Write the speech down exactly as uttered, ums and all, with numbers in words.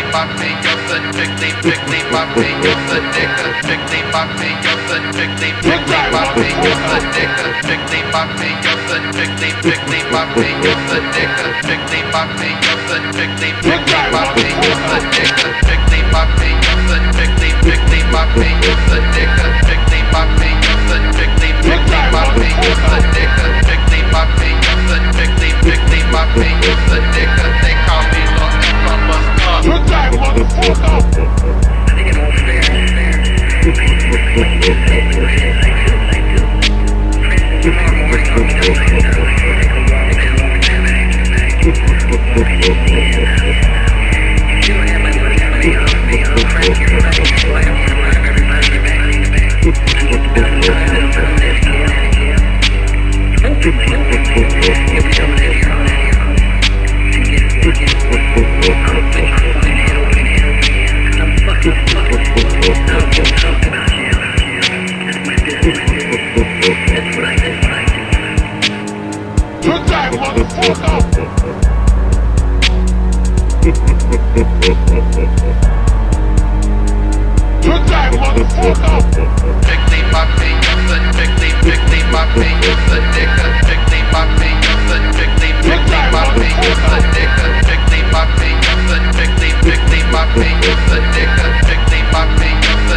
mock me, you're the strictly, strictly mock me, you're the nigga, strictly mock me, you're the strictly, strictly mock me, you're the nigga, strictly mock me, you're the strictly, strictly mock me, you're the nigga, strictly mock me, you're the strictly, strictly mock me, you're the nigga, strictly mock me, you're the strictly, strictly mock me, you're the nigga, strictly mock me, you're the strictly, strictly mock me, you're the nigga, strictly mock me, you're the strictly, strictly mock me, you're the nigga, they call me Lord from a star. Good time, motherfucker! I think it all fair, fair. Good time, motherfucker! Good time, motherfucker! Strictly mock me, you're the strictly, strictly mock me, you're the nigga, strictly mock me, you're the strictly, strictly mock me, you're the nigga, strictly mock me, you're the strictly, strictly mock me, you're the nigga, strictly mock me, you're